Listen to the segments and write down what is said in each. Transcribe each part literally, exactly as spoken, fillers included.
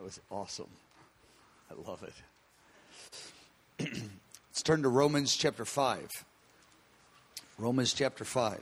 That was awesome. I love it. Let's turn to Romans chapter five. Romans chapter five.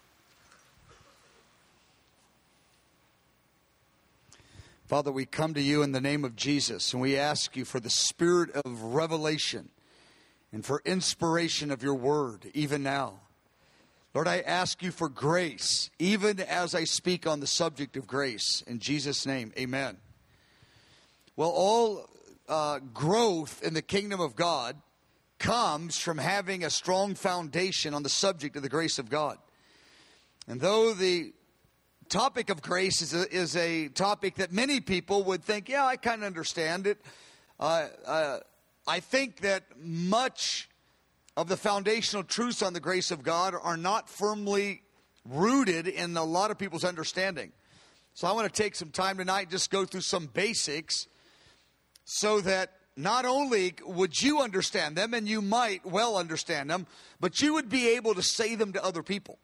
Father, we come to you in the name of Jesus, and we ask you for the spirit of revelation and for inspiration of your word, even now. Lord, I ask you for grace, even as I speak on the subject of grace. In Jesus' name, amen. Well, all uh, growth in the kingdom of God comes from having a strong foundation on the subject of the grace of God. And though the topic of grace is a, is a topic that many people would think, yeah, I kind of understand it. Uh, uh, I think that much of the foundational truths on the grace of God are not firmly rooted in a lot of people's understanding. So I want to take some time tonight and just go through some basics so that not only would you understand them, and you might well understand them, but you would be able to say them to other people.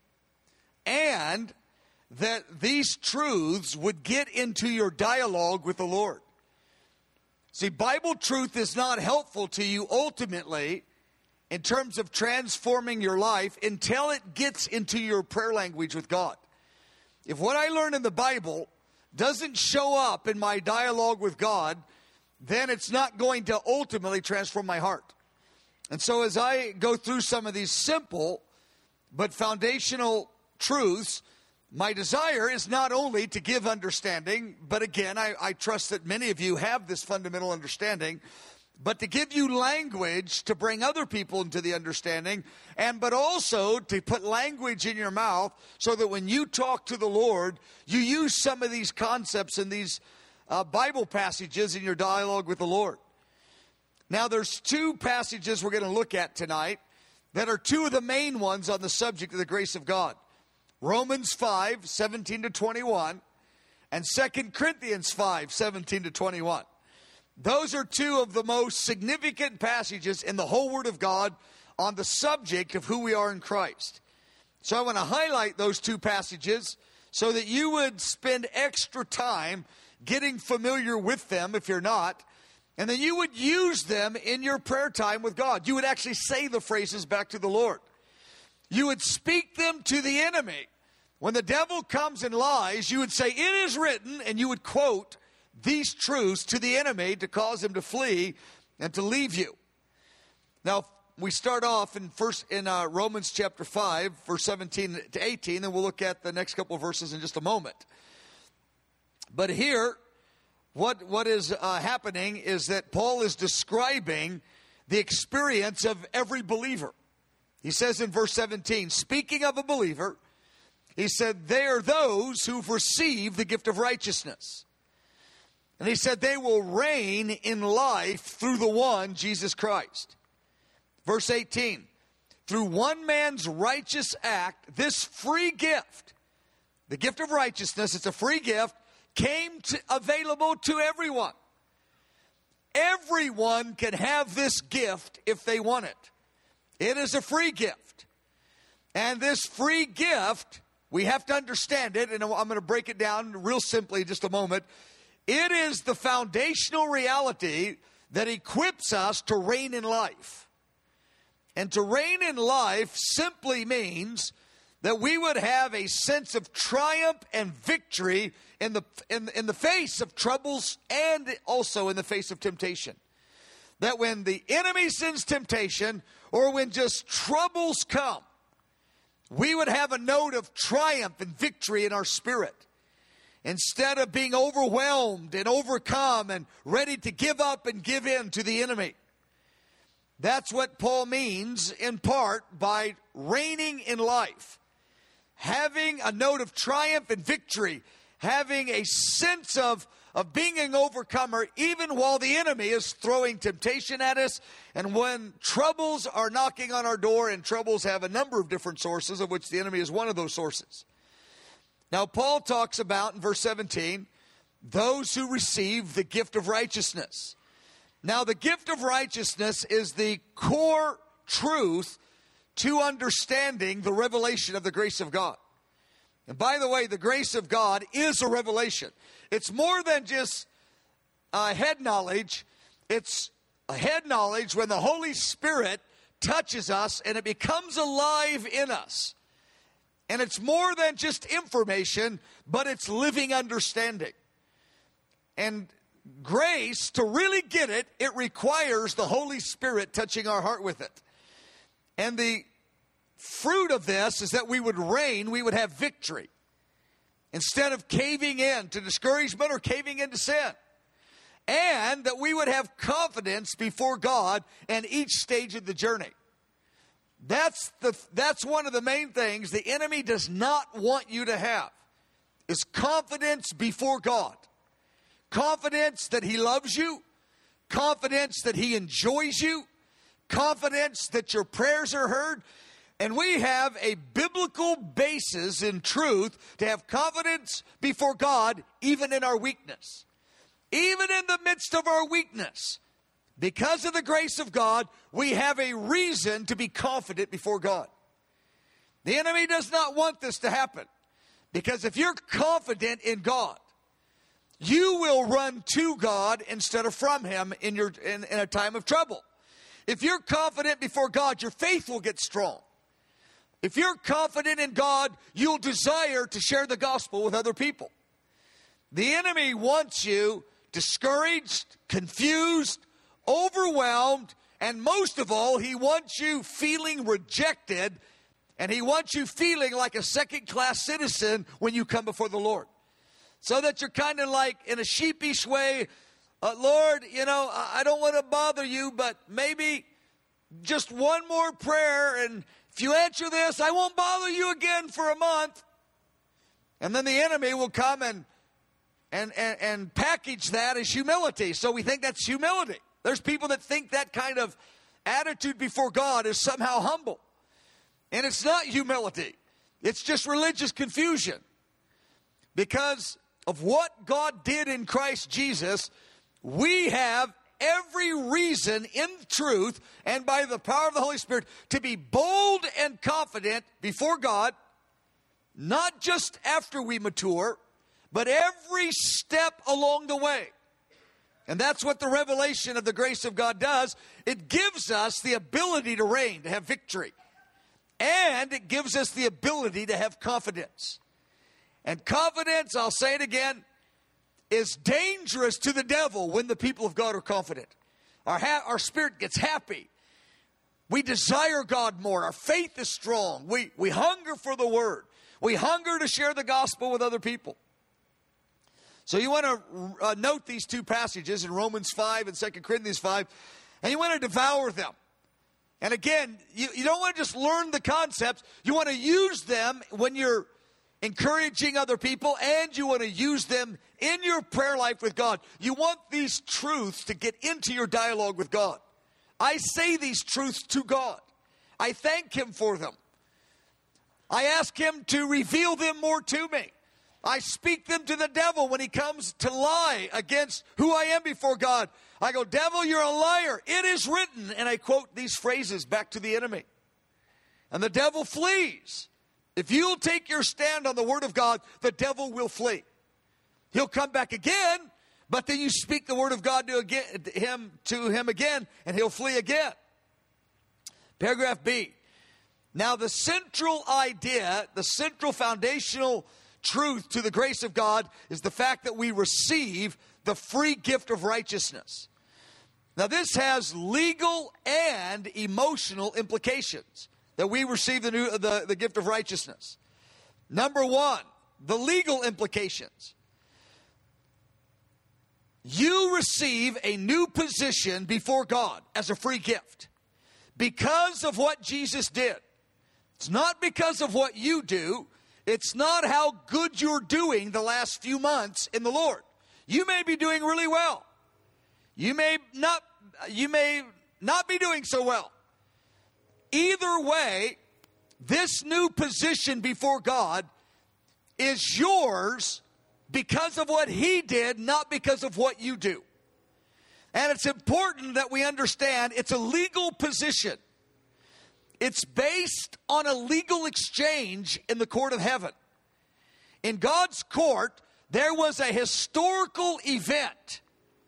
And that these truths would get into your dialogue with the Lord. See, Bible truth is not helpful to you ultimately in terms of transforming your life until it gets into your prayer language with God. If what I learn in the Bible doesn't show up in my dialogue with God, then it's not going to ultimately transform my heart. And so as I go through some of these simple but foundational truths, my desire is not only to give understanding, but again, I, I trust that many of you have this fundamental understanding, but to give you language to bring other people into the understanding, and but also to put language in your mouth so that when you talk to the Lord, you use some of these concepts and these uh, Bible passages in your dialogue with the Lord. Now, there's two passages we're going to look at tonight that are two of the main ones on the subject of the grace of God. Romans five, seventeen to twenty-one, and Second Corinthians five, seventeen to twenty-one. Those are two of the most significant passages in the whole Word of God on the subject of who we are in Christ. So I want to highlight those two passages so that you would spend extra time getting familiar with them if you're not, and then you would use them in your prayer time with God. You would actually say the phrases back to the Lord. You would speak them to the enemy. When the devil comes and lies, you would say, "It is written," and you would quote these truths to the enemy to cause him to flee and to leave you. Now, we start off in first in uh, Romans chapter five, verse seventeen to eighteen, and we'll look at the next couple of verses in just a moment. But here, what what is uh, happening is that Paul is describing the experience of every believer. He says in verse seventeen, speaking of a believer, he said, they are those who've received the gift of righteousness. And he said they will reign in life through the one, Jesus Christ. Verse eighteen, through one man's righteous act, this free gift, the gift of righteousness, it's a free gift, came to, available to everyone. Everyone can have this gift if they want it. It is a free gift. And this free gift, we have to understand it, and I'm going to break it down real simply in just a moment. It is the foundational reality that equips us to reign in life. And to reign in life simply means that we would have a sense of triumph and victory in the, in, in the face of troubles and also in the face of temptation. That when the enemy sends temptation, or when just troubles come, we would have a note of triumph and victory in our spirit. Instead of being overwhelmed and overcome and ready to give up and give in to the enemy. That's what Paul means in part by reigning in life. Having a note of triumph and victory. Having a sense of of being an overcomer even while the enemy is throwing temptation at us, and when troubles are knocking on our door, and troubles have a number of different sources, of which the enemy is one of those sources. Now, Paul talks about in verse seventeen, those who receive the gift of righteousness. Now, the gift of righteousness is the core truth to understanding the revelation of the grace of God. And by the way, the grace of God is a revelation. It's more than just uh, head knowledge. It's a head knowledge when the Holy Spirit touches us and it becomes alive in us. And it's more than just information, but it's living understanding. And grace, to really get it, it requires the Holy Spirit touching our heart with it. And the fruit of this is that we would reign, we would have victory. Instead of caving in to discouragement or caving into sin. And that we would have confidence before God in each stage of the journey. That's the that's one of the main things the enemy does not want you to have, is confidence before God. Confidence that he loves you, confidence that he enjoys you, confidence that your prayers are heard. And we have a biblical basis in truth to have confidence before God, even in our weakness. Even in the midst of our weakness, because of the grace of God, we have a reason to be confident before God. The enemy does not want this to happen, because if you're confident in God, you will run to God instead of from him in, your, in, in a time of trouble. If you're confident before God, your faith will get strong. If you're confident in God, you'll desire to share the gospel with other people. The enemy wants you discouraged, confused, overwhelmed, and most of all, he wants you feeling rejected, and he wants you feeling like a second-class citizen when you come before the Lord. So that you're kind of like in a sheepish way, uh, Lord, you know, I don't want to bother you, but maybe just one more prayer, and if you answer this, I won't bother you again for a month. And then the enemy will come and and, and, and package that as humility. So we think that's humility. There's people that think that kind of attitude before God is somehow humble. And it's not humility. It's just religious confusion. Because of what God did in Christ Jesus, we have every reason in truth and by the power of the Holy Spirit to be bold and confident before God, not just after we mature, but every step along the way. And that's what the revelation of the grace of God does. It gives us the ability to reign, to have victory. And it gives us the ability to have confidence. And confidence, I'll say it again, is dangerous to the devil when the people of God are confident. Our, ha- our spirit gets happy. We desire God more. Our faith is strong. We, we hunger for the word. We hunger to share the gospel with other people. So you want to uh, note these two passages in Romans five and Second Corinthians five, and you want to devour them. And again, you, you don't want to just learn the concepts. You want to use them when you're encouraging other people, and you want to use them in your prayer life with God. You want these truths to get into your dialogue with God. I say these truths to God. I thank him for them. I ask him to reveal them more to me. I speak them to the devil when he comes to lie against who I am before God. I go, devil, you're a liar. It is written. And I quote these phrases back to the enemy. And the devil flees. If you'll take your stand on the word of God, the devil will flee. He'll come back again, but then you speak the word of God to again, him, to him again, and he'll flee again. Paragraph B. Now the central idea, the central foundational truth to the grace of God is the fact that we receive the free gift of righteousness. Now this has legal and emotional implications, that we receive the, new, the, the gift of righteousness. Number one, the legal implications. You receive a new position before God as a free gift because of what Jesus did. It's not because of what you do. It's not how good you're doing the last few months in the Lord. You may be doing really well. You may not, you may not be doing so well. Either way, this new position before God is yours because of what he did, not because of what you do. And it's important that we understand it's a legal position. It's based on a legal exchange in the court of heaven. In God's court, there was a historical event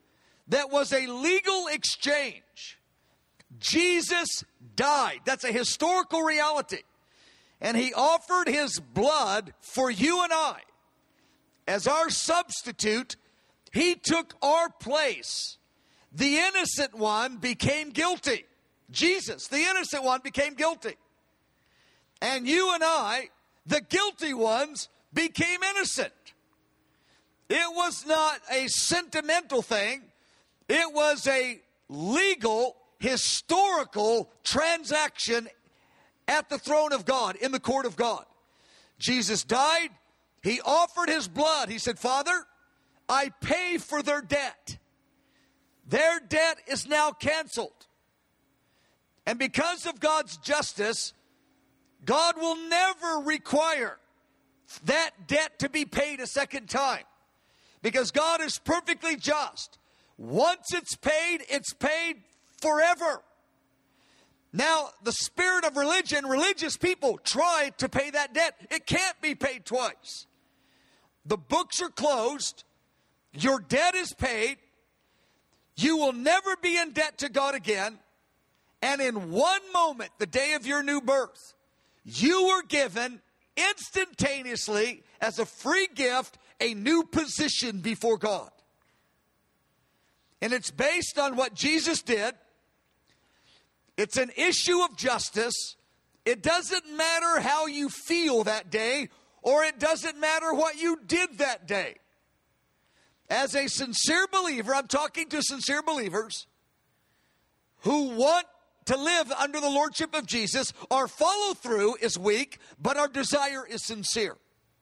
that was a legal exchange. Jesus died. That's a historical reality. And he offered his blood for you and I. As our substitute, he took our place. The innocent one became guilty. Jesus, the innocent one, became guilty. And you and I, the guilty ones, became innocent. It was not a sentimental thing. It was a legal, historical transaction at the throne of God, in the court of God. Jesus died. He offered his blood. He said, Father, I pay for their debt. Their debt is now canceled. And because of God's justice, God will never require that debt to be paid a second time. Because God is perfectly just. Once it's paid, it's paid forever. Now, the spirit of religion, religious people try to pay that debt. It can't be paid twice. The books are closed. Your debt is paid. You will never be in debt to God again. And in one moment, the day of your new birth, you were given instantaneously, as a free gift, a new position before God. And it's based on what Jesus did. It's an issue of justice. It doesn't matter how you feel that day, or it doesn't matter what you did that day. As a sincere believer, I'm talking to sincere believers who want to live under the lordship of Jesus. Our follow through is weak, but our desire is sincere.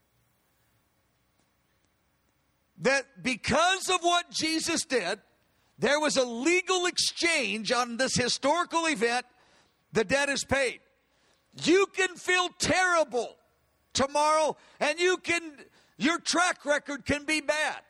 That because of what Jesus did, there was a legal exchange on this historical event. The debt is paid. You can feel terrible tomorrow, and you can, your track record can be bad.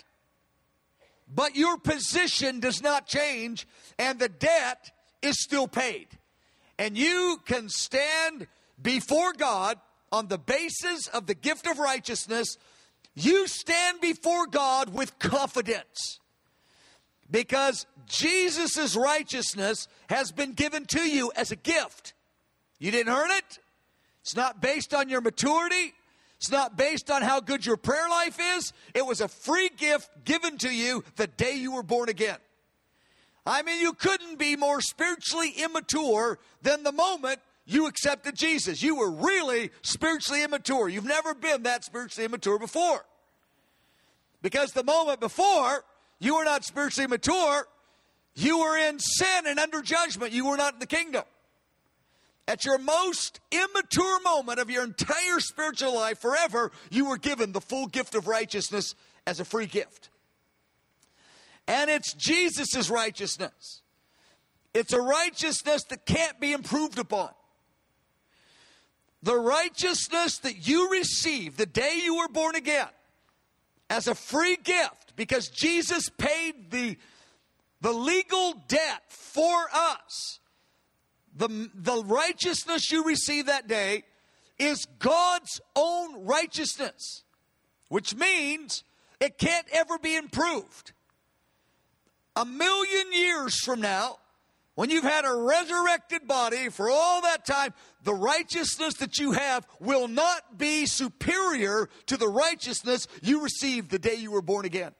But your position does not change, and the debt is still paid. And you can stand before God on the basis of the gift of righteousness. You stand before God with confidence. Because Jesus' righteousness has been given to you as a gift. You didn't earn it. It's not based on your maturity. It's not based on how good your prayer life is. It was a free gift given to you the day you were born again. I mean, you couldn't be more spiritually immature than the moment you accepted Jesus. You were really spiritually immature. You've never been that spiritually immature before. Because the moment before, you were not spiritually mature. You were in sin and under judgment. You were not in the kingdom. At your most immature moment of your entire spiritual life forever, you were given the full gift of righteousness as a free gift. And it's Jesus' righteousness. It's a righteousness that can't be improved upon. The righteousness that you received the day you were born again as a free gift, because Jesus paid the, the legal debt for us. The, the righteousness you received that day is God's own righteousness, which means it can't ever be improved. A million years from now, when you've had a resurrected body for all that time, the righteousness that you have will not be superior to the righteousness you received the day you were born again.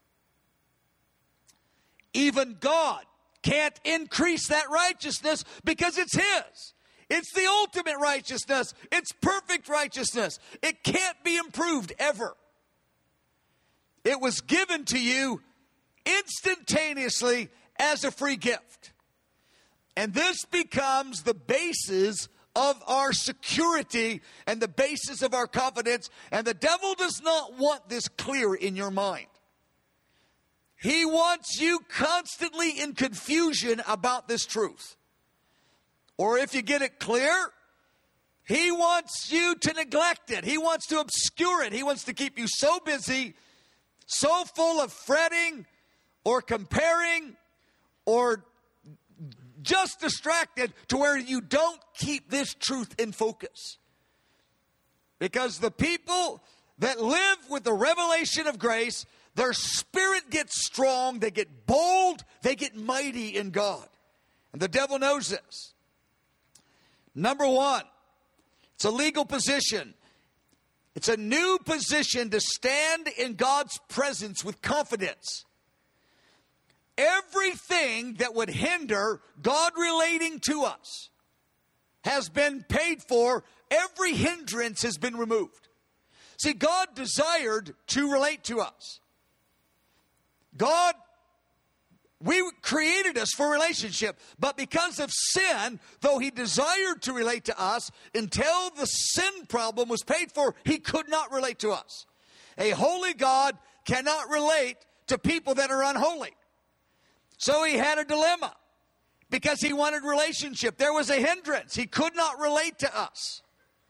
Even God can't increase that righteousness because it's His. It's the ultimate righteousness. It's perfect righteousness. It can't be improved ever. It was given to you instantaneously as a free gift. And this becomes the basis of our security and the basis of our confidence. And the devil does not want this clear in your mind. He wants you constantly in confusion about this truth. Or if you get it clear, he wants you to neglect it. He wants to obscure it. He wants to keep you so busy, so full of fretting or comparing or just distracted to where you don't keep this truth in focus. Because the people that live with the revelation of grace, their spirit gets strong, they get bold, they get mighty in God. And the devil knows this. Number one, it's a legal position. It's a new position to stand in God's presence with confidence. Everything that would hinder God relating to us has been paid for. Every hindrance has been removed. See, God desired to relate to us. God, we created us for relationship, but because of sin, though he desired to relate to us, until the sin problem was paid for, he could not relate to us. A holy God cannot relate to people that are unholy. So he had a dilemma because he wanted relationship. There was a hindrance. He could not relate to us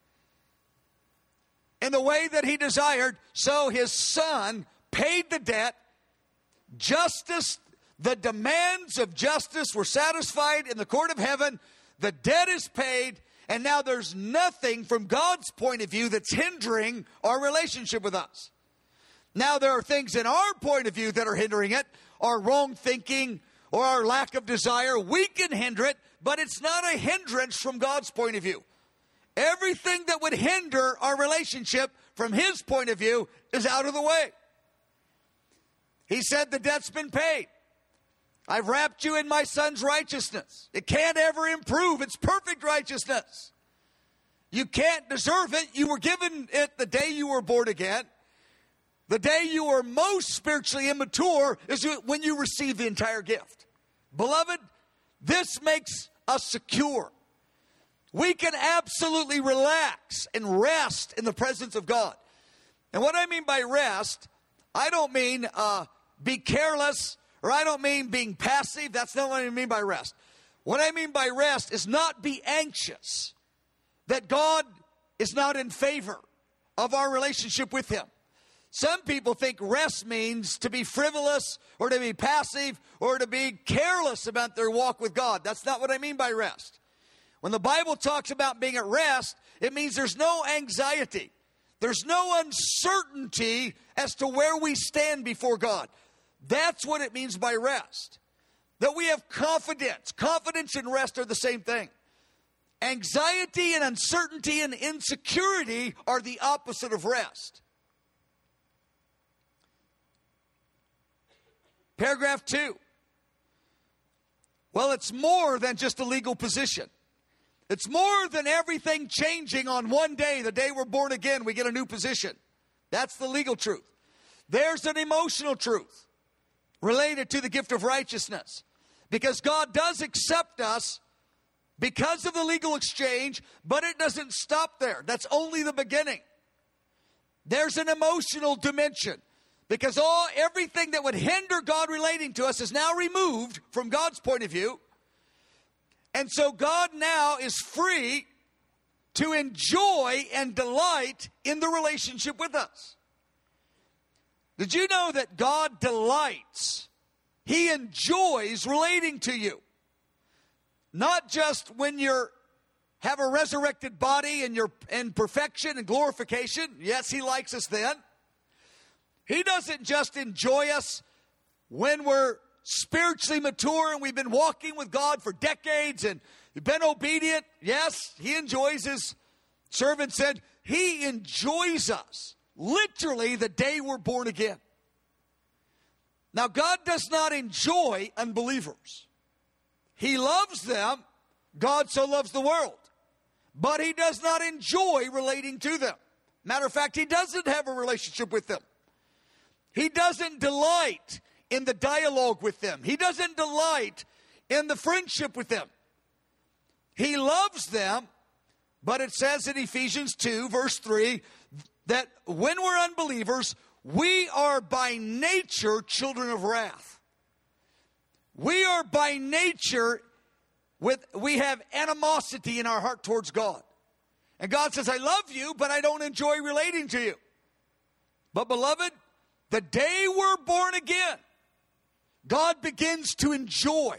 in the way that he desired, so his son paid the debt. Justice, the demands of justice were satisfied in the court of heaven. The debt is paid, and now there's nothing from God's point of view that's hindering our relationship with us. Now there are things in our point of view that are hindering it, our wrong thinking or our lack of desire. We can hinder it, but it's not a hindrance from God's point of view. Everything that would hinder our relationship from his point of view is out of the way. He said the debt's been paid. I've wrapped you in my son's righteousness. It can't ever improve. It's perfect righteousness. You can't deserve it. You were given it the day you were born again. The day you were most spiritually immature is when you receive the entire gift. Beloved, this makes us secure. We can absolutely relax and rest in the presence of God. And what I mean by rest, I don't mean uh, be careless, or I don't mean being passive. That's not what I mean by rest. What I mean by rest is not be anxious that God is not in favor of our relationship with him. Some people think rest means to be frivolous or to be passive or to be careless about their walk with God. That's not what I mean by rest. When the Bible talks about being at rest, it means there's no anxiety. There's no uncertainty as to where we stand before God. That's what it means by rest. That we have confidence. Confidence and rest are the same thing. Anxiety and uncertainty and insecurity are the opposite of rest. Paragraph two. Well, it's more than just a legal position. It's more than everything changing on one day. The day we're born again, we get a new position. That's the legal truth. There's an emotional truth related to the gift of righteousness. Because God does accept us because of the legal exchange, but it doesn't stop there. That's only the beginning. There's an emotional dimension. Because all everything that would hinder God relating to us is now removed from God's point of view. And so God now is free to enjoy and delight in the relationship with us. Did you know that God delights? He enjoys relating to you. Not just when you're have a resurrected body and you're in perfection and glorification. Yes, he likes us then. He doesn't just enjoy us when we're spiritually mature and we've been walking with God for decades and you've been obedient. Yes, he enjoys his servant said. He enjoys us literally the day we're born again. Now, God does not enjoy unbelievers. He loves them. God so loves the world. But he does not enjoy relating to them. Matter of fact, he doesn't have a relationship with them. He doesn't delight in the dialogue with them. He doesn't delight in the friendship with them. He loves them, but it says in Ephesians two, verse three, that when we're unbelievers, we are by nature children of wrath. We are by nature, with we have animosity in our heart towards God. And God says, I love you, but I don't enjoy relating to you. But beloved, the day we're born again, God begins to enjoy.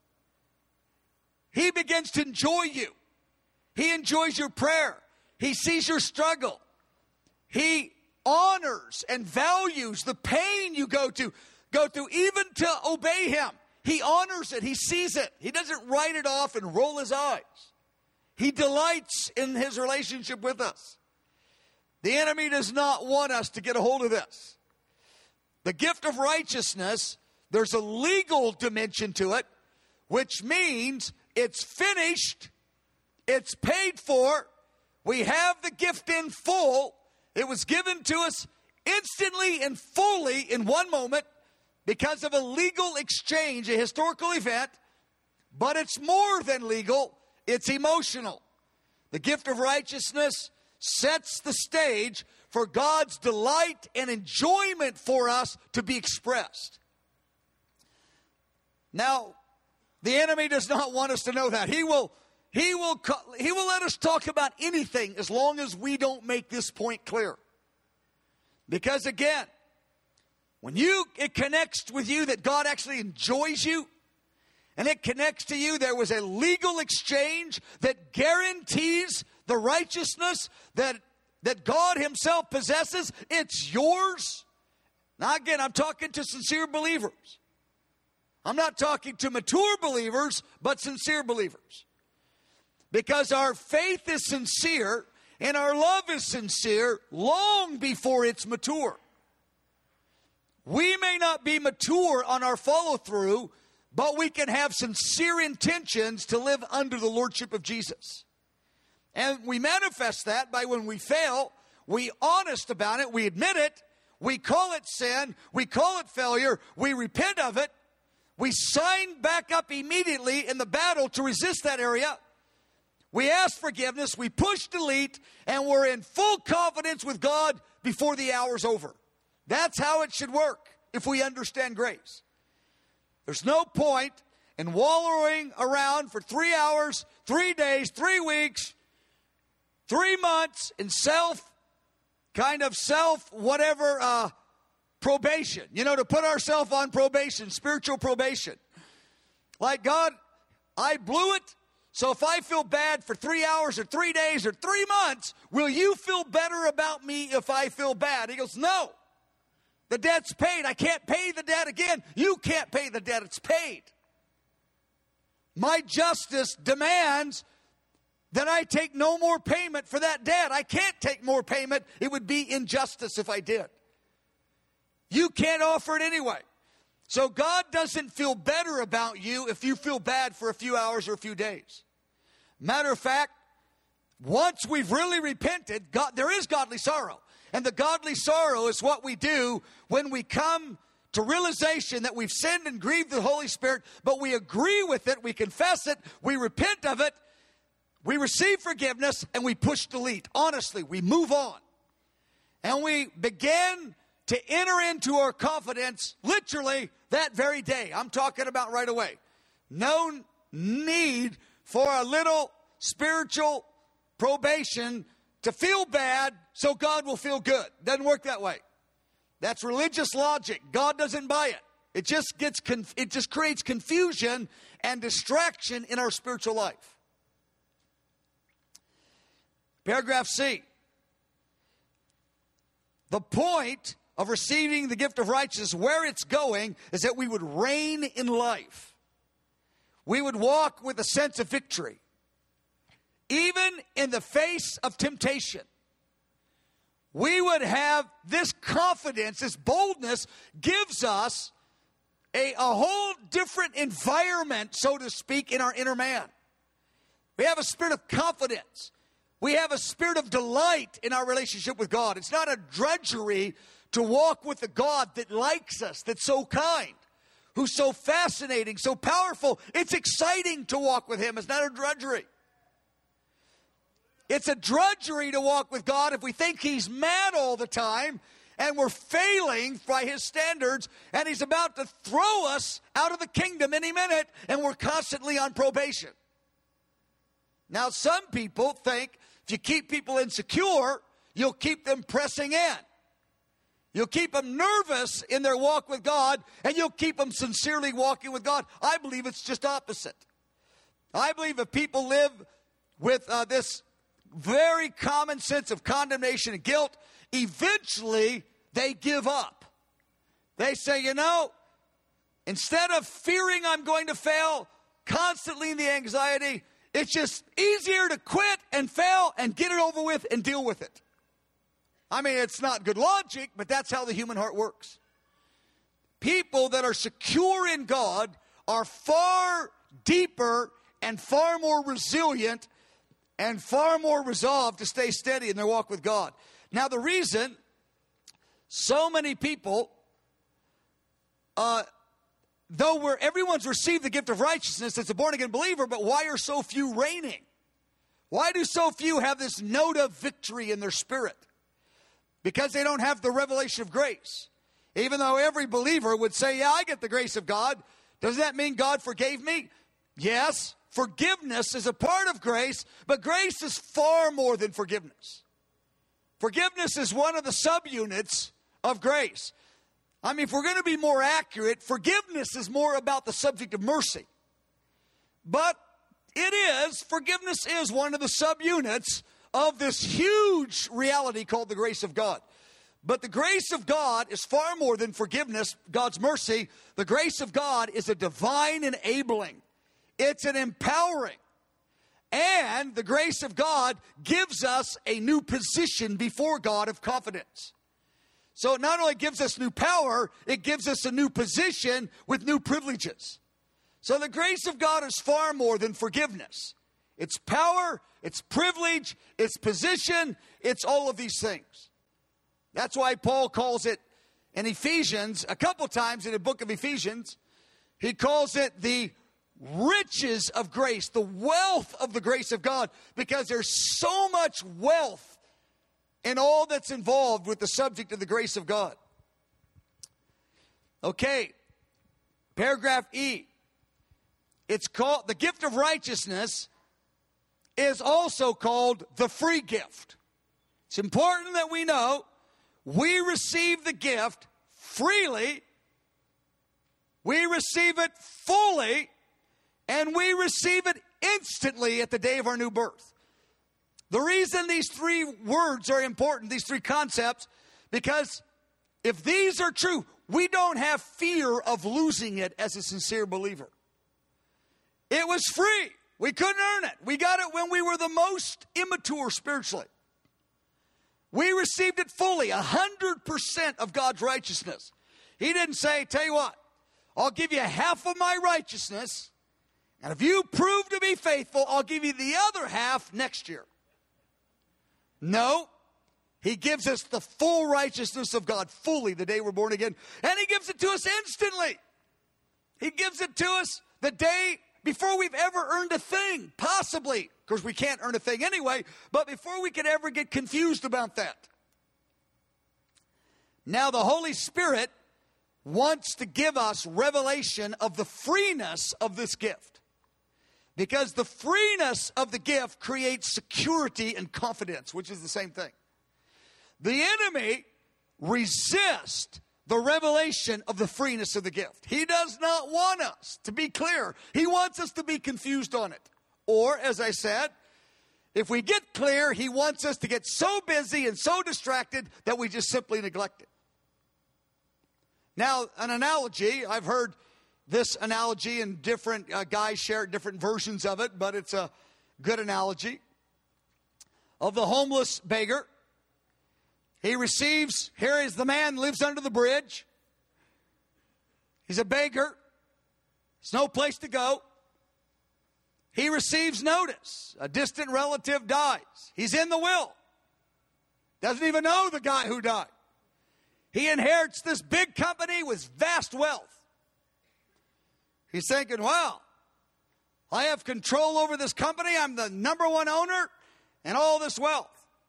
He begins to enjoy you. He enjoys your prayer. He sees your struggle. He honors and values the pain you go to, go through even to obey him. He honors it. He sees it. He doesn't write it off and roll his eyes. He delights in his relationship with us. The enemy does not want us to get a hold of this. The gift of righteousness, there's a legal dimension to it, which means it's finished, it's paid for, we have the gift in full. It was given to us instantly and fully in one moment because of a legal exchange, a historical event, but it's more than legal, it's emotional. The gift of righteousness sets the stage for God's delight and enjoyment for us to be expressed. Now, the enemy does not want us to know that. He will, he will, he will let us talk about anything as long as we don't make this point clear. Because again, when you it connects with you that God actually enjoys you, and it connects to you, there was a legal exchange that guarantees the righteousness that, that God himself possesses, it's yours. Now again, I'm talking to sincere believers. I'm not talking to mature believers, but sincere believers. Because our faith is sincere and our love is sincere long before it's mature. We may not be mature on our follow-through, but we can have sincere intentions to live under the lordship of Jesus. And we manifest that by when we fail, we honest about it, we admit it, we call it sin, we call it failure, we repent of it, we sign back up immediately in the battle to resist that area. We ask forgiveness, we push delete, and we're in full confidence with God before the hour's over. That's how it should work if we understand grace. There's no point in wallowing around for three hours, three days, three weeks, three months in self, kind of self, whatever, uh, probation. You know, to put ourselves on probation, spiritual probation. Like, God, I blew it, so if I feel bad for three hours or three days or three months, will you feel better about me if I feel bad? He goes, no. The debt's paid. I can't pay the debt again. You can't pay the debt. It's paid. My justice demands that I take no more payment for that debt. I can't take more payment. It would be injustice if I did. You can't offer it anyway. So God doesn't feel better about you if you feel bad for a few hours or a few days. Matter of fact, once we've really repented, God, there is godly sorrow. And the godly sorrow is what we do when we come to realization that we've sinned and grieved the Holy Spirit, but we agree with it, we confess it, we repent of it, we receive forgiveness, and we push delete. Honestly, we move on. And we begin to enter into our confidence literally that very day. I'm talking about right away. No need for a little spiritual probation to feel bad so God will feel good. Doesn't work that way. That's religious logic. God doesn't buy it. It just gets conf- it just creates confusion and distraction in our spiritual life. Paragraph C. The point of receiving the gift of righteousness, where it's going, is that we would reign in life. We would walk with a sense of victory. Even in the face of temptation, we would have this confidence, this boldness gives us a, a whole different environment, so to speak, in our inner man. We have a spirit of confidence. We have a spirit of delight in our relationship with God. It's not a drudgery to walk with a God that likes us, that's so kind, who's so fascinating, so powerful. It's exciting to walk with him. It's not a drudgery. It's a drudgery to walk with God if we think he's mad all the time and we're failing by his standards and he's about to throw us out of the kingdom any minute and we're constantly on probation. Now, some people think if you keep people insecure, you'll keep them pressing in. You'll keep them nervous in their walk with God, and you'll keep them sincerely walking with God. I believe it's just opposite. I believe if people live with uh, this very common sense of condemnation and guilt, eventually they give up. They say, you know, instead of fearing I'm going to fail, constantly in the anxiety, it's just easier to quit and fail and get it over with and deal with it. I mean, it's not good logic, but that's how the human heart works. People that are secure in God are far deeper and far more resilient and far more resolved to stay steady in their walk with God. Now, the reason so many people, uh, though we're, everyone's received the gift of righteousness as a born-again believer, but why are so few reigning? Why do so few have this note of victory in their spirit? Because they don't have the revelation of grace. Even though every believer would say, yeah, I get the grace of God. Does that mean God forgave me? Yes, forgiveness is a part of grace, but grace is far more than forgiveness. Forgiveness is one of the subunits of grace. I mean, if we're going to be more accurate, forgiveness is more about the subject of mercy. But it is, forgiveness is one of the subunits of this huge reality called the grace of God. But the grace of God is far more than forgiveness, God's mercy. The grace of God is a divine enabling. It's an empowering. And the grace of God gives us a new position before God of confidence. So it not only gives us new power, it gives us a new position with new privileges. So the grace of God is far more than forgiveness. It's power, it's privilege, it's position, it's all of these things. That's why Paul calls it in Ephesians, a couple times in the book of Ephesians, he calls it the riches of grace, the wealth of the grace of God, because there's so much wealth in all that's involved with the subject of the grace of God. Okay, paragraph E. It's called, the gift of righteousness is also called the free gift. It's important that we know we receive the gift freely, we receive it fully, and we receive it instantly at the day of our new birth. The reason these three words are important, these three concepts, because if these are true, we don't have fear of losing it as a sincere believer. It was free. We couldn't earn it. We got it when we were the most immature spiritually. We received it fully, one hundred percent of God's righteousness. He didn't say, tell you what, I'll give you half of my righteousness, and if you prove to be faithful, I'll give you the other half next year. No, he gives us the full righteousness of God fully the day we're born again, and he gives it to us instantly. He gives it to us the day before we've ever earned a thing, possibly. Of course, we can't earn a thing anyway, but before we could ever get confused about that. Now, the Holy Spirit wants to give us revelation of the freeness of this gift. Because the freeness of the gift creates security and confidence, which is the same thing. The enemy resists the revelation of the freeness of the gift. He does not want us to be clear. He wants us to be confused on it. Or, as I said, if we get clear, he wants us to get so busy and so distracted that we just simply neglect it. Now, an analogy, I've heard this analogy and different uh, guys share different versions of it, but it's a good analogy of the homeless beggar. He receives, here is the man lives under the bridge. He's a beggar. There's no place to go. He receives notice. A distant relative dies. He's in the will. Doesn't even know the guy who died. He inherits this big company with vast wealth. He's thinking, well, I have control over this company. I'm the number one owner and all this wealth.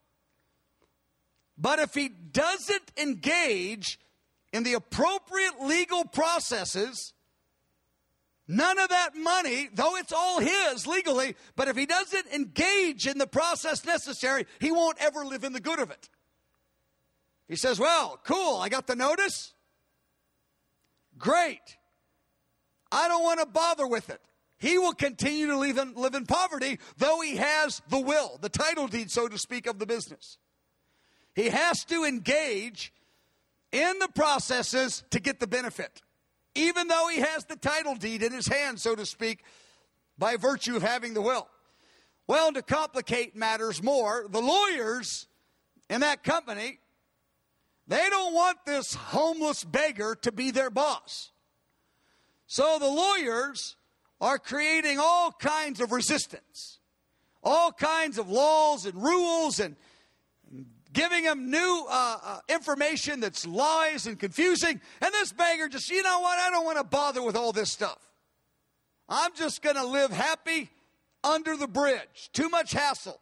But if he doesn't engage in the appropriate legal processes, none of that money, though it's all his legally, but if he doesn't engage in the process necessary, he won't ever live in the good of it. He says, well, cool, I got the notice. Great. I don't want to bother with it. He will continue to live in, live in poverty, though he has the will, the title deed, so to speak, of the business. He has to engage in the processes to get the benefit, even though he has the title deed in his hand, so to speak, by virtue of having the will. Well, to complicate matters more, the lawyers in that company, they don't want this homeless beggar to be their boss. So the lawyers are creating all kinds of resistance, all kinds of laws and rules, and giving him new uh, uh, information that's lies and confusing. And this beggar just, you know what, I don't want to bother with all this stuff. I'm just going to live happy under the bridge. Too much hassle.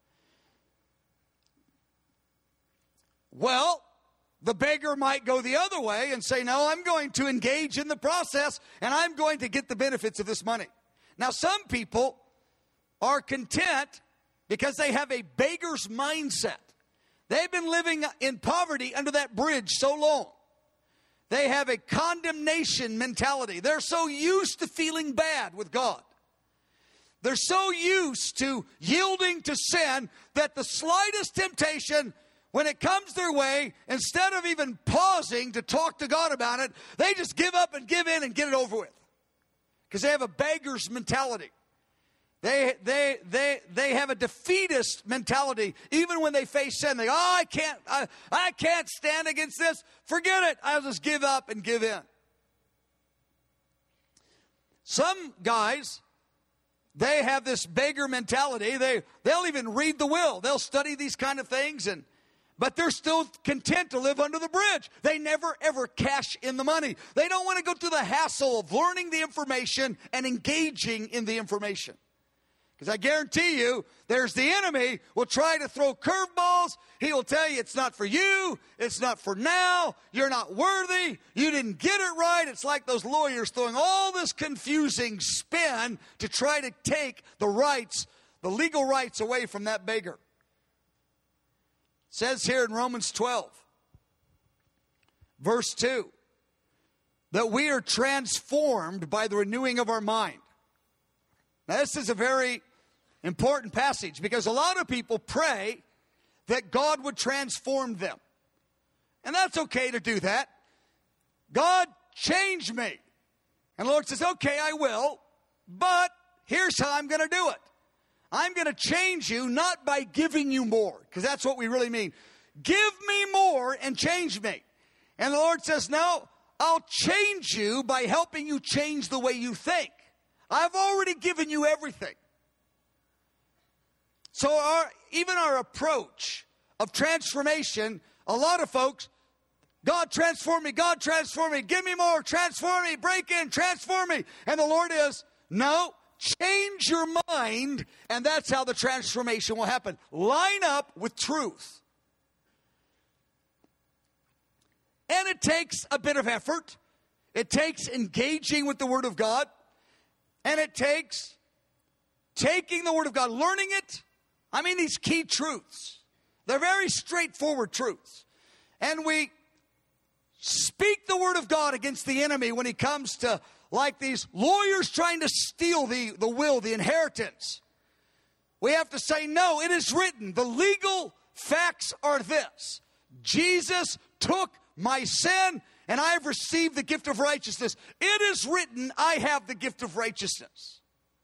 Well, the beggar might go the other way and say, no, I'm going to engage in the process and I'm going to get the benefits of this money. Now, some people are content because they have a beggar's mindset. They've been living in poverty under that bridge so long. They have a condemnation mentality. They're so used to feeling bad with God. They're so used to yielding to sin that the slightest temptation, when it comes their way, instead of even pausing to talk to God about it, they just give up and give in and get it over with. Because they have a beggar's mentality. They, they, they, they have a defeatist mentality. Even when they face sin, they go, oh, I can't, I, I can't stand against this. Forget it. I'll just give up and give in. Some guys, they have this beggar mentality. They, they'll even read the will. They'll study these kind of things, and but they're still content to live under the bridge. They never, ever cash in the money. They don't want to go through the hassle of learning the information and engaging in the information. Because I guarantee you, there's the enemy will try to throw curveballs. He will tell you it's not for you. It's not for now. You're not worthy. You didn't get it right. It's like those lawyers throwing all this confusing spin to try to take the rights, the legal rights away from that beggar. It says here in Romans twelve, verse two, that we are transformed by the renewing of our mind. Now, this is a very important passage because a lot of people pray that God would transform them. And that's okay to do that. God, change me. And the Lord says, okay, I will, but here's how I'm going to do it. I'm going to change you not by giving you more, because that's what we really mean. Give me more and change me. And the Lord says, no, I'll change you by helping you change the way you think. I've already given you everything. So our, even our approach of transformation, a lot of folks, God transform me, God transform me, give me more, transform me, break in, transform me. And the Lord is, no, change your mind, and that's how the transformation will happen. Line up with truth. And it takes a bit of effort. It takes engaging with the Word of God. And it takes taking the Word of God, learning it. I mean, these key truths. They're very straightforward truths. And we speak the Word of God against the enemy when he comes to, like these lawyers trying to steal the, the will, the inheritance. We have to say, no, it is written. The legal facts are this. Jesus took my sin, and I have received the gift of righteousness. It is written, I have the gift of righteousness.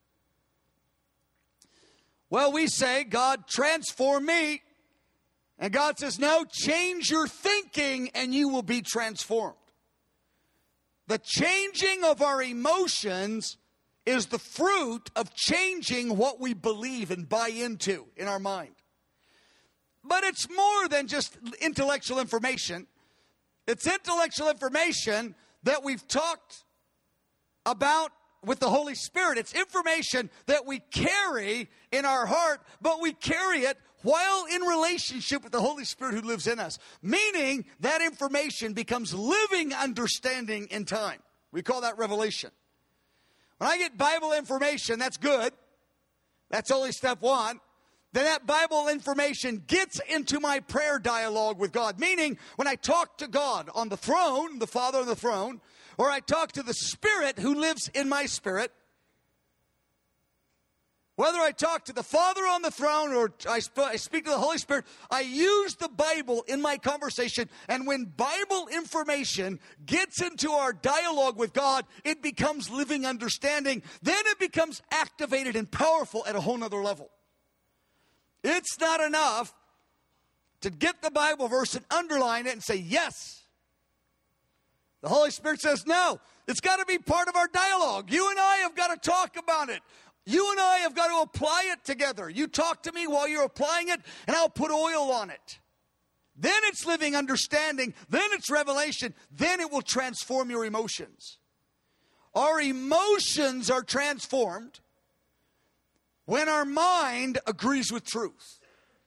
Well, we say, God, transform me. And God says, no, change your thinking and you will be transformed. The changing of our emotions is the fruit of changing what we believe and buy into in our mind. But it's more than just intellectual information. It's intellectual information that we've talked about with the Holy Spirit. It's information that we carry in our heart, but we carry it while in relationship with the Holy Spirit who lives in us. Meaning that information becomes living understanding in time. We call that revelation. When I get Bible information, that's good. That's only step one. Then that Bible information gets into my prayer dialogue with God. Meaning, when I talk to God on the throne, the Father on the throne, or I talk to the Spirit who lives in my spirit, Whether I talk to the Father on the throne or I, sp- I speak to the Holy Spirit, I use the Bible in my conversation. And when Bible information gets into our dialogue with God, it becomes living understanding. Then it becomes activated and powerful at a whole nother level. It's not enough to get the Bible verse and underline it and say, yes. The Holy Spirit says, no, it's got to be part of our dialogue. You and I have got to talk about it. You and I have got to apply it together. You talk to me while you're applying it, and I'll put oil on it. Then it's living understanding. Then it's revelation. Then it will transform your emotions. Our emotions are transformed when our mind agrees with truth.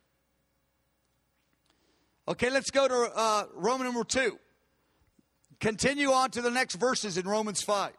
Okay, let's go to uh, Roman number two. Continue on to the next verses in Romans five.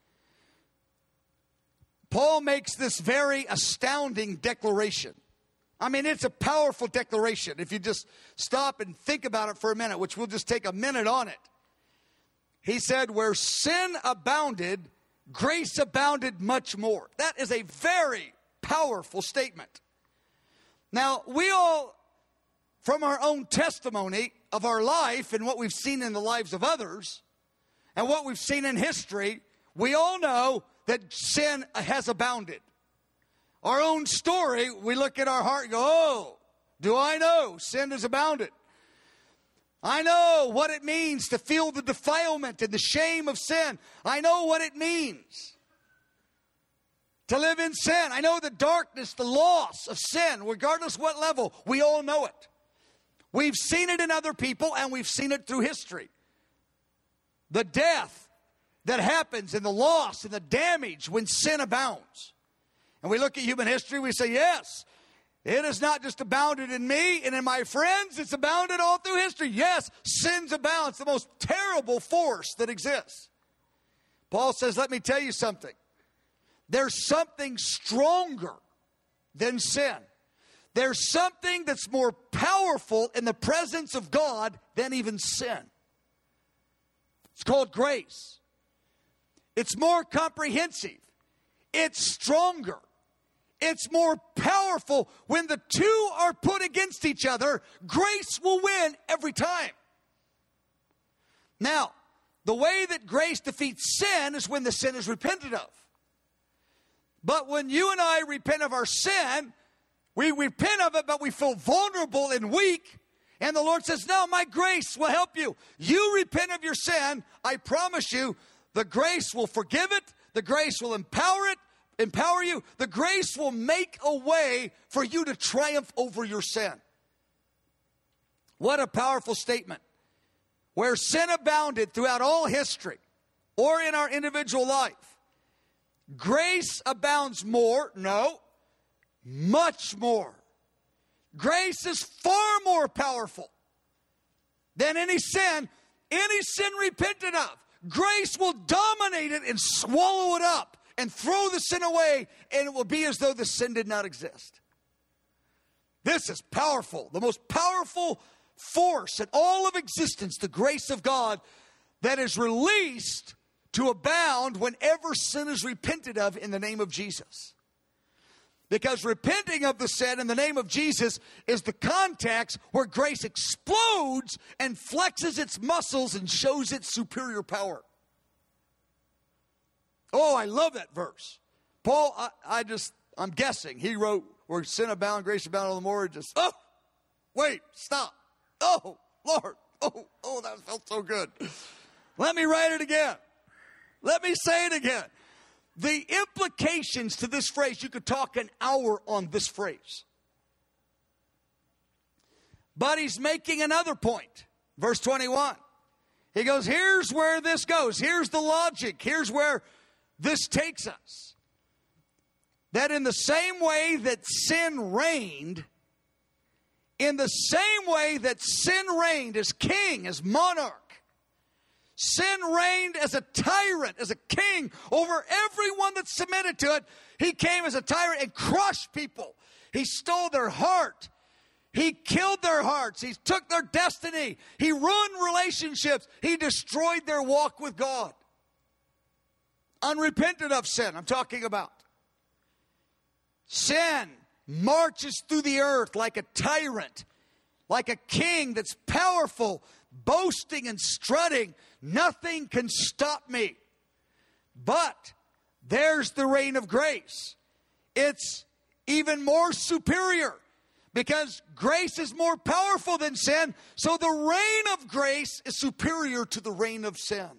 Paul makes this very astounding declaration. I mean, it's a powerful declaration if you just stop and think about it for a minute, which we'll just take a minute on it. He said, where sin abounded, grace abounded much more. That is a very powerful statement. Now, we all, from our own testimony of our life and what we've seen in the lives of others and what we've seen in history, we all know that sin has abounded. Our own story, we look at our heart and go, oh, do I know sin has abounded? I know what it means to feel the defilement and the shame of sin. I know what it means to live in sin. I know the darkness, the loss of sin, regardless what level. We all know it. We've seen it in other people, and we've seen it through history. The death that happens and the loss and the damage when sin abounds. And we look at human history, we say, yes, it has not just abounded in me and in my friends, it's abounded all through history. Yes, sins abound. It's the most terrible force that exists. Paul says, let me tell you something. There's something stronger than sin. There's something that's more powerful in the presence of God than even sin. It's called grace. It's more comprehensive. It's stronger. It's more powerful. When the two are put against each other, grace will win every time. Now, the way that grace defeats sin is when the sin is repented of. But when you and I repent of our sin, we repent of it, but we feel vulnerable and weak. And the Lord says, no, my grace will help you. You repent of your sin, I promise you, the grace will forgive it. The grace will empower it, empower you. The grace will make a way for you to triumph over your sin. What a powerful statement. Where sin abounded throughout all history or in our individual life, grace abounds more. No, much more. Grace is far more powerful than any sin, any sin repented of. Grace will dominate it and swallow it up and throw the sin away, and it will be as though the sin did not exist. This is powerful. The most powerful force in all of existence, the grace of God that is released to abound whenever sin is repented of in the name of Jesus. Because repenting of the sin in the name of Jesus is the context where grace explodes and flexes its muscles and shows its superior power. Oh, I love that verse. Paul, I, I just, I'm guessing, he wrote, where sin abound, grace abound all the more. Just, oh, wait, stop. Oh, Lord. Oh, oh, that felt so good. Let me write it again. Let me say it again. The implications to this phrase, you could talk an hour on this phrase. But he's making another point. Verse twenty-one. He goes, here's where this goes. Here's the logic. Here's where this takes us. That in the same way that sin reigned, in the same way that sin reigned as king, as monarch, sin reigned as a tyrant, as a king over everyone that submitted to it. He came as a tyrant and crushed people. He stole their heart. He killed their hearts. He took their destiny. He ruined relationships. He destroyed their walk with God. Unrepented of sin, I'm talking about. Sin marches through the earth like a tyrant, like a king that's powerful, boasting and strutting. Nothing can stop me. But there's the reign of grace. It's even more superior because grace is more powerful than sin. So the reign of grace is superior to the reign of sin.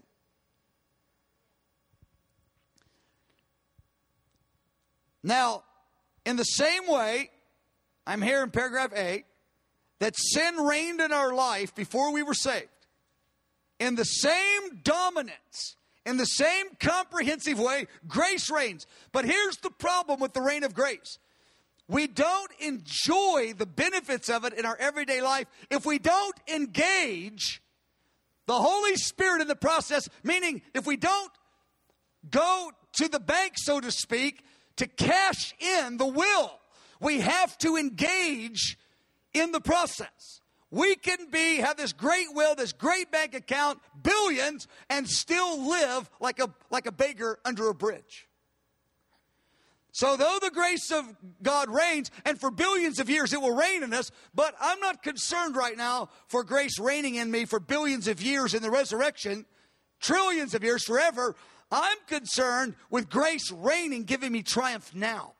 Now, in the same way, I'm here in paragraph eight, that sin reigned in our life before we were saved. In the same dominance, in the same comprehensive way, grace reigns. But here's the problem with the reign of grace. We don't enjoy the benefits of it in our everyday life if we don't engage the Holy Spirit in the process, meaning if we don't go to the bank, so to speak, to cash in the will. We have to engage in the process. We can be, have this great will, this great bank account, billions, and still live like a, like a beggar under a bridge. So though the grace of God reigns, and for billions of years it will reign in us, but I'm not concerned right now for grace reigning in me for billions of years in the resurrection, trillions of years forever. I'm concerned with grace reigning, giving me triumph now.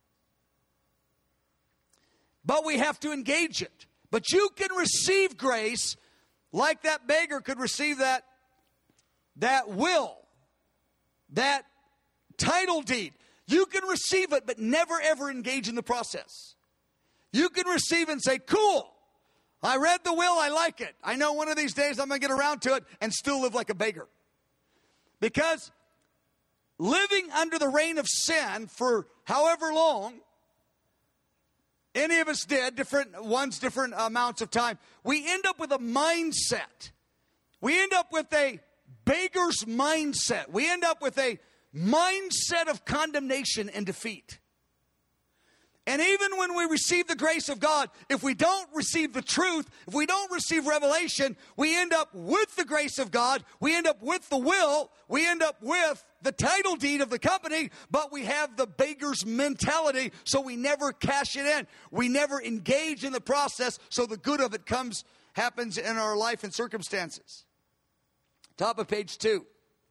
But we have to engage it. But you can receive grace like that beggar could receive that, that will, that title deed. You can receive it, but never ever engage in the process. You can receive it and say, cool, I read the will, I like it. I know one of these days I'm going to get around to it and still live like a beggar. Because living under the reign of sin for however long, any of us did, different ones, different amounts of time, we end up with a mindset. We end up with a beggar's mindset. We end up with a mindset of condemnation and defeat. And even when we receive the grace of God, if we don't receive the truth, if we don't receive revelation, we end up with the grace of God, we end up with the will, we end up with the title deed of the company, but we have the beggar's mentality, so we never cash it in. We never engage in the process, so the good of it comes, happens in our life and circumstances. Top of page two.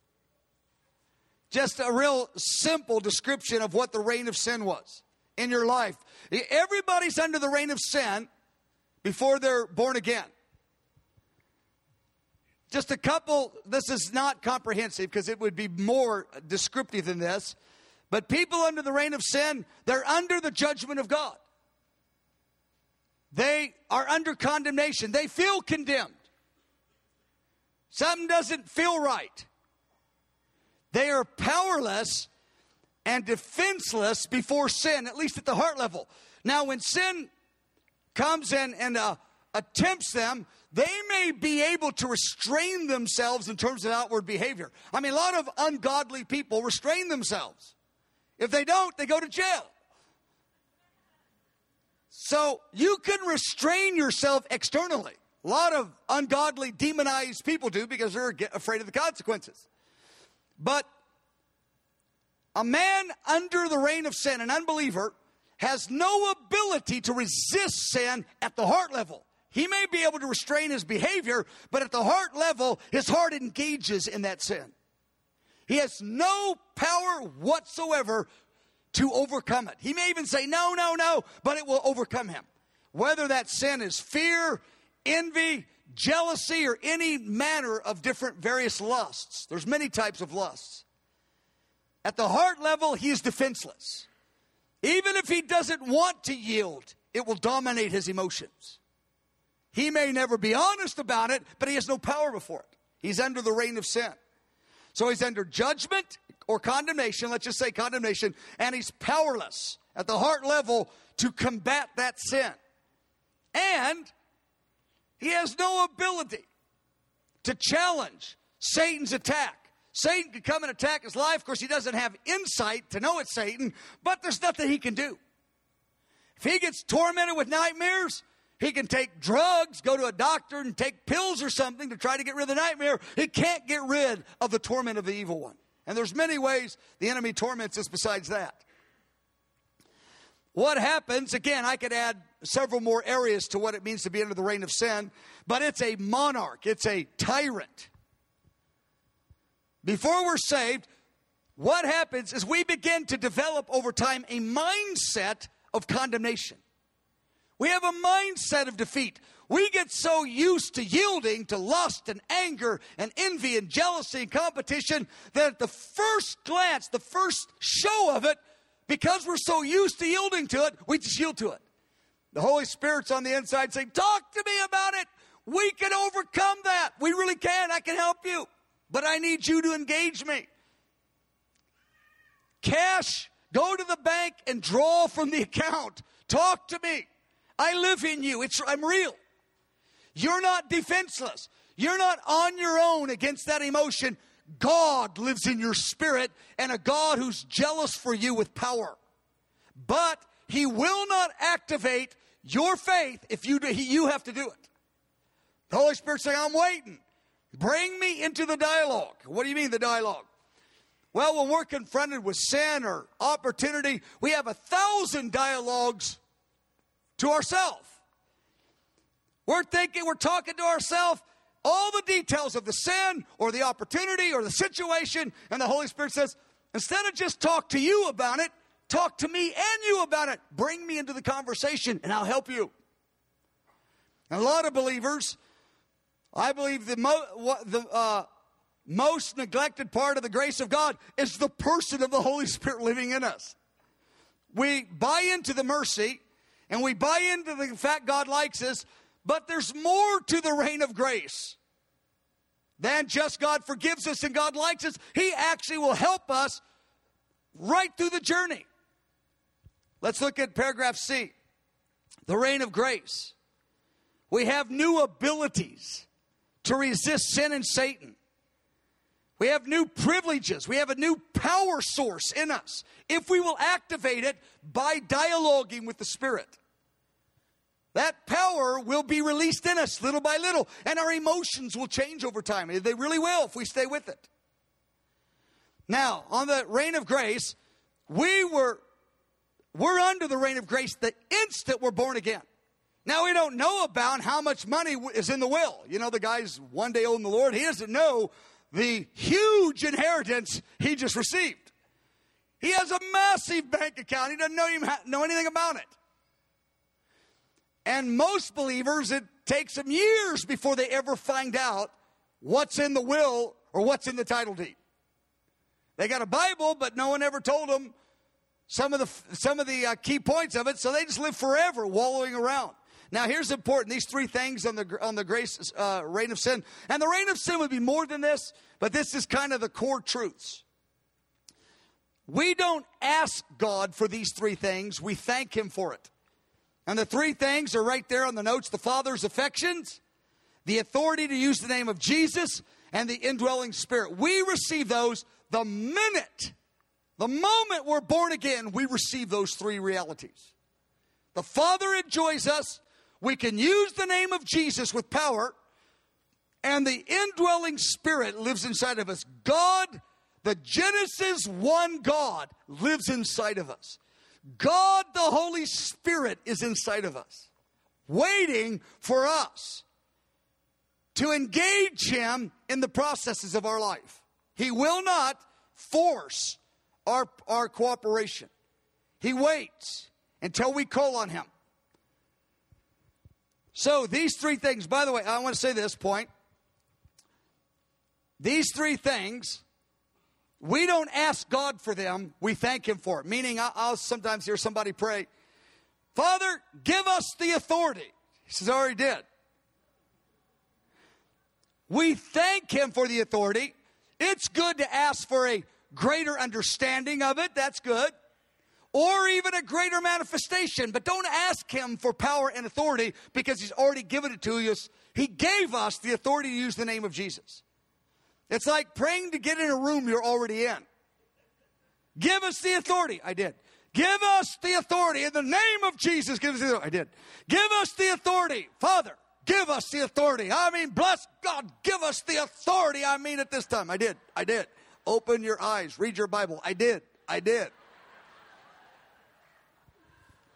Just a real simple description of what the reign of sin was in your life. Everybody's under the reign of sin before they're born again. Just a couple, this is not comprehensive because it would be more descriptive than this. But people under the reign of sin, they're under the judgment of God. They are under condemnation. They feel condemned. Something doesn't feel right. They are powerless and defenseless before sin, at least at the heart level. Now, when sin comes in and uh, attempts them, they may be able to restrain themselves in terms of outward behavior. I mean, a lot of ungodly people restrain themselves. If they don't, they go to jail. So you can restrain yourself externally. A lot of ungodly, demonized people do because they're afraid of the consequences. But a man under the reign of sin, an unbeliever, has no ability to resist sin at the heart level. He may be able to restrain his behavior, but at the heart level, his heart engages in that sin. He has no power whatsoever to overcome it. He may even say, no, no, no, but it will overcome him. Whether that sin is fear, envy, jealousy, or any manner of different various lusts. There's many types of lusts. At the heart level, he is defenseless. Even if he doesn't want to yield, it will dominate his emotions. He may never be honest about it, but he has no power before it. He's under the reign of sin. So he's under judgment or condemnation, let's just say condemnation, and he's powerless at the heart level to combat that sin. And he has no ability to challenge Satan's attack. Satan could come and attack his life. Of course, he doesn't have insight to know it's Satan, but there's nothing he can do. If he gets tormented with nightmares, he can take drugs, go to a doctor and take pills or something to try to get rid of the nightmare. He can't get rid of the torment of the evil one. And there's many ways the enemy torments us besides that. what happens, again, I could add several more areas to what it means to be under the reign of sin, but it's a monarch, it's a tyrant. Before we're saved, what happens is we begin to develop over time a mindset of condemnation. We have a mindset of defeat. We get so used to yielding to lust and anger and envy and jealousy and competition that at the first glance, the first show of it, because we're so used to yielding to it, we just yield to it. The Holy Spirit's on the inside saying, talk to me about it. We can overcome that. We really can. I can help you. But I need you to engage me. Cash, go to the bank and draw from the account. Talk to me. I live in you. It's, I'm real. You're not defenseless. You're not on your own against that emotion. God lives in your spirit, and a God who's jealous for you with power. But he will not activate your faith if you, do, you have to do it. The Holy Spirit's saying, I'm waiting. Bring me into the dialogue. What do you mean the dialogue? Well, when we're confronted with sin or opportunity, we have a thousand dialogues to ourselves. We're thinking, we're talking to ourselves, all the details of the sin or the opportunity or the situation, and the Holy Spirit says, instead of just talk to you about it, talk to me and you about it. Bring me into the conversation and I'll help you. And a lot of believers, I believe the, mo- the uh, most neglected part of the grace of God is the person of the Holy Spirit living in us. We buy into the mercy and we buy into the fact God likes us, but there's more to the reign of grace than just God forgives us and God likes us. He actually will help us right through the journey. Let's look at paragraph C, the reign of grace. We have new abilities to resist sin and Satan. We have new privileges. We have a new power source in us if we will activate it by dialoguing with the Spirit. That power will be released in us little by little, and our emotions will change over time. They really will if we stay with it. Now, on the reign of grace, we were, we're under the reign of grace the instant we're born again. Now, we don't know about how much money is in the will. You know, the guy's one day old in the Lord. He doesn't know the huge inheritance he just received. He has a massive bank account. He doesn't know, even know anything about it. And most believers, it takes them years before they ever find out what's in the will or what's in the title deed. They got a Bible, but no one ever told them some of the, some of the uh, key points of it, so they just live forever wallowing around. Now, here's important. These three things on the on the grace uh, reign of sin. And the reign of sin would be more than this, but this is kind of the core truths. We don't ask God for these three things. We thank him for it. And the three things are right there on the notes. The Father's affections, the authority to use the name of Jesus, and the indwelling Spirit. We receive those the minute, the moment we're born again, we receive those three realities. The Father enjoys us. We can use the name of Jesus with power, and the indwelling Spirit lives inside of us. God, the Genesis one God, lives inside of us. God, the Holy Spirit, is inside of us, waiting for us to engage him in the processes of our life. He will not force our, our cooperation. He waits until we call on him. So these three things, by the way, I want to say this point. These three things, we don't ask God for them, we thank him for it. Meaning, I'll sometimes hear somebody pray, Father, give us the authority. He says, I already did. We thank him for the authority. It's good to ask for a greater understanding of it. That's good. Or even a greater manifestation. But don't ask him for power and authority because he's already given it to us. He gave us the authority to use the name of Jesus. It's like praying to get in a room you're already in. Give us the authority. I did. Give us the authority. In the name of Jesus, give us the authority. I did. Give us the authority. Father, give us the authority. I mean, bless God, give us the authority. I mean it this time. I did. I did. Open your eyes. Read your Bible. I did. I did.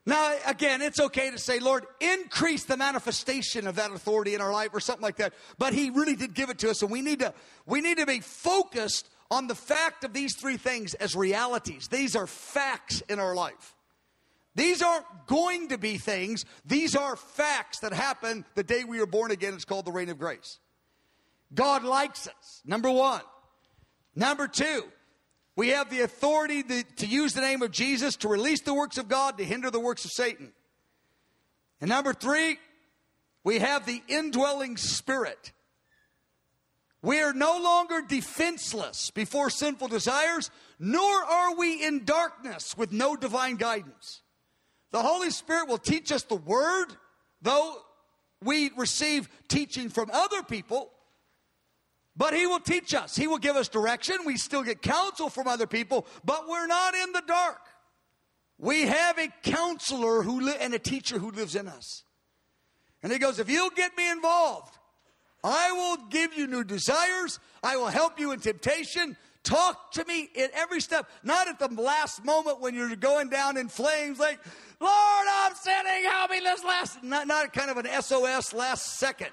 Now, again, it's okay to say, Lord, increase the manifestation of that authority in our life or something like that. But he really did give it to us, and we need to, we need to be focused on the fact of these three things as realities. These are facts in our life. These aren't going to be things. These are facts that happen the day we were born again. It's called the reign of grace. God likes us, number one. Number two, we have the authority to, to use the name of Jesus to release the works of God, to hinder the works of Satan. And number three, we have the indwelling Spirit. We are no longer defenseless before sinful desires, nor are we in darkness with no divine guidance. The Holy Spirit will teach us the Word, though we receive teaching from other people. But He will teach us. He will give us direction. We still get counsel from other people, but we're not in the dark. We have a counselor who li- and a teacher who lives in us. And He goes, if you'll get me involved, I will give you new desires. I will help you in temptation. Talk to me at every step. Not at the last moment when you're going down in flames like, Lord, I'm sinning. Help me this last. Not, not kind of an S O S last second.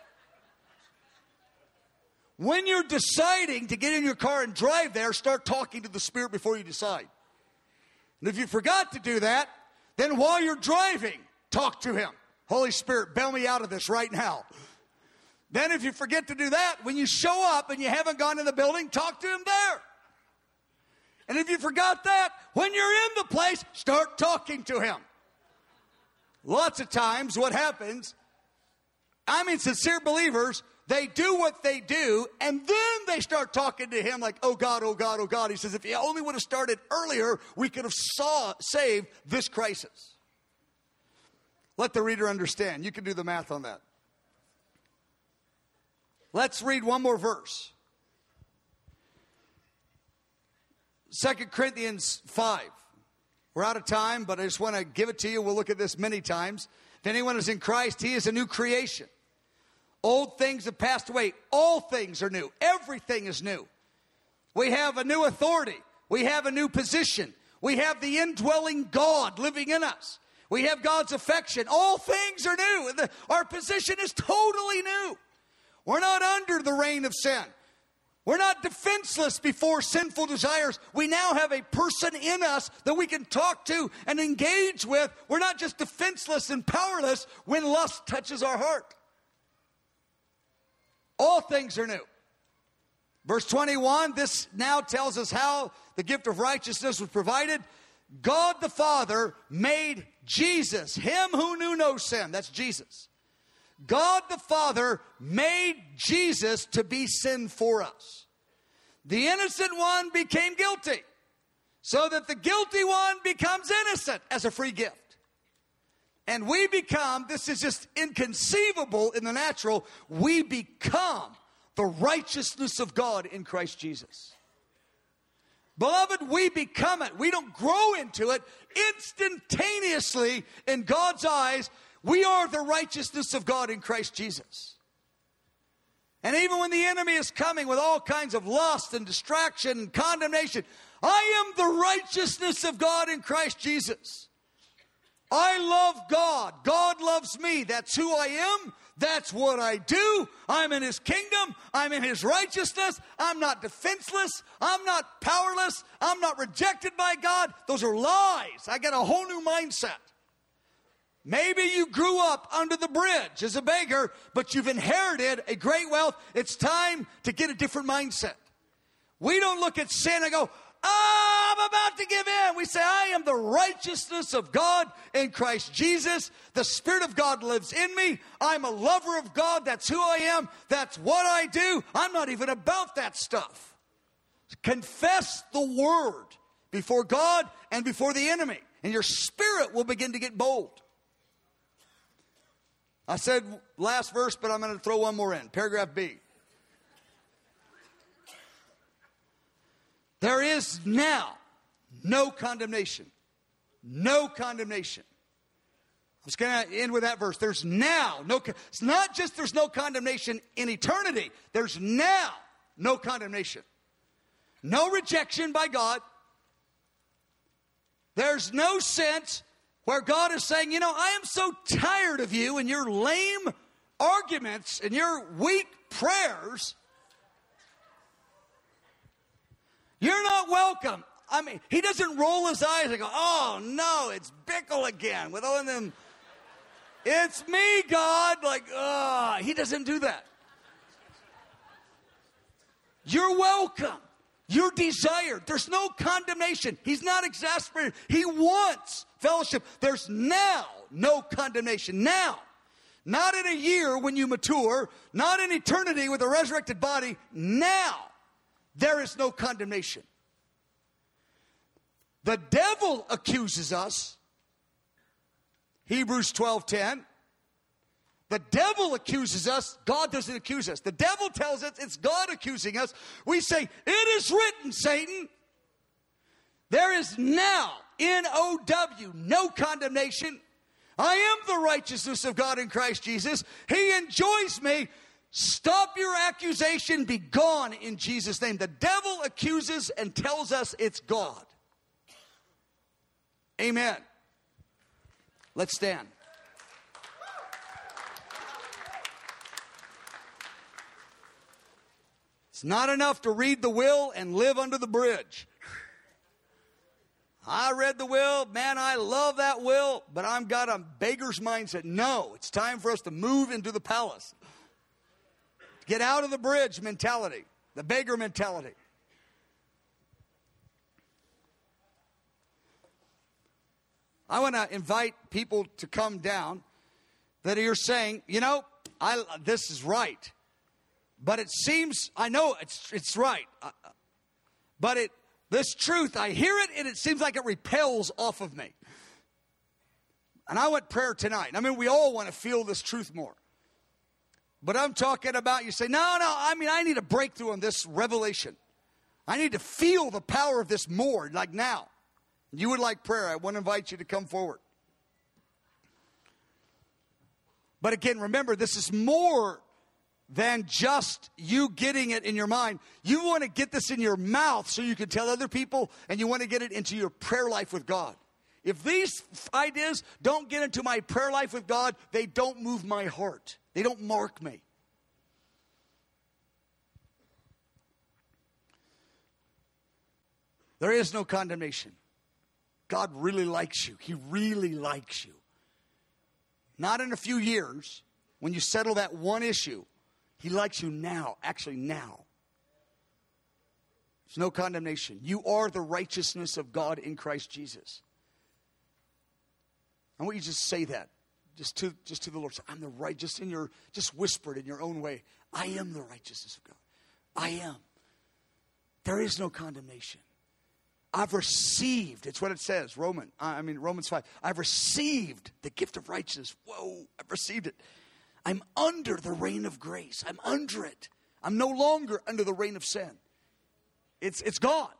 When you're deciding to get in your car and drive there, start talking to the Spirit before you decide. And if you forgot to do that, then while you're driving, talk to Him. Holy Spirit, bail me out of this right now. Then if you forget to do that, when you show up and you haven't gone in the building, talk to Him there. And if you forgot that, when you're in the place, start talking to Him. Lots of times what happens, I mean sincere believers, they do what they do, and then they start talking to Him like, oh God, oh God, oh God. He says, if you only would have started earlier, we could have saw, saved this crisis. Let the reader understand. You can do the math on that. Let's read one more verse. Second Corinthians five. We're out of time, but I just want to give it to you. We'll look at this many times. If anyone is in Christ, he is a new creation. Old things have passed away. All things are new. Everything is new. We have a new authority. We have a new position. We have the indwelling God living in us. We have God's affection. All things are new. Our position is totally new. We're not under the reign of sin. We're not defenseless before sinful desires. We now have a person in us that we can talk to and engage with. We're not just defenseless and powerless when lust touches our heart. All things are new. Verse twenty-one, this now tells us how the gift of righteousness was provided. God the Father made Jesus, Him who knew no sin. That's Jesus. God the Father made Jesus to be sin for us. The innocent one became guilty, so that the guilty one becomes innocent as a free gift. And we become, this is just inconceivable in the natural, we become the righteousness of God in Christ Jesus. Beloved, we become it. We don't grow into it. Instantaneously, in God's eyes, we are the righteousness of God in Christ Jesus. And even when the enemy is coming with all kinds of lust and distraction and condemnation, I am the righteousness of God in Christ Jesus. I love God. God loves me. That's who I am. That's what I do. I'm in His kingdom. I'm in His righteousness. I'm not defenseless. I'm not powerless. I'm not rejected by God. Those are lies. I got a whole new mindset. Maybe you grew up under the bridge as a beggar, but you've inherited a great wealth. It's time to get a different mindset. We don't look at sin and go, oh, I'm about to give in. We say, I am the righteousness of God in Christ Jesus. The Spirit of God lives in me. I'm a lover of God. That's who I am. That's what I do. I'm not even about that stuff. Confess the word before God and before the enemy, and your spirit will begin to get bold. I said last verse, but I'm going to throw one more in. Paragraph B. There is now no condemnation. No condemnation. I was going to end with that verse. There's now no, it's not just there's no condemnation in eternity. There's now no condemnation. No rejection by God. There's no sense where God is saying, you know, I am so tired of you and your lame arguments and your weak prayers. You're not welcome. I mean, he doesn't roll his eyes and go, oh, no, it's Bickle again with all of them. It's me, God. Like, oh, he doesn't do that. You're welcome. You're desired. There's no condemnation. He's not exasperated. He wants fellowship. There's now no condemnation. Now. Not in a year when you mature. Not in eternity with a resurrected body. Now. There is no condemnation. The devil accuses us. Hebrews twelve ten. The devil accuses us. God doesn't accuse us. The devil tells us it's God accusing us. We say, it is written, Satan. There is now, N O W, no condemnation. I am the righteousness of God in Christ Jesus. He enjoys me. Stop your accusation. Be gone in Jesus' name. The devil accuses and tells us it's God. Amen. Let's stand. It's not enough to read the will and live under the bridge. I read the will. Man, I love that will, but I've got a beggar's mindset. No, it's time for us to move into the palace. Get out of the bridge mentality, the beggar mentality. I want to invite people to come down that are saying, you know, I, this is right. But it seems, I know it's it's right. Uh, but it this truth, I hear it and it seems like it repels off of me. And I want prayer tonight. I mean, we all want to feel this truth more. But I'm talking about, you say, no, no, I mean, I need a breakthrough on this revelation. I need to feel the power of this more, like now. You would like prayer, I want to invite you to come forward. But again, remember, this is more than just you getting it in your mind. You want to get this in your mouth so you can tell other people, and you want to get it into your prayer life with God. If these ideas don't get into my prayer life with God, they don't move my heart. They don't mark me. There is no condemnation. God really likes you. He really likes you. Not in a few years, when you settle that one issue. He likes you now, actually now. There's no condemnation. You are the righteousness of God in Christ Jesus. I want you to just say that, just to, just to the Lord. Say, I'm the right, just in your, just whisper it in your own way. I am the righteousness of God. I am. There is no condemnation. I've received, it's what it says, Roman, I mean Romans five. I've received the gift of righteousness. Whoa, I've received it. I'm under the reign of grace. I'm under it. I'm no longer under the reign of sin. It's it's gone.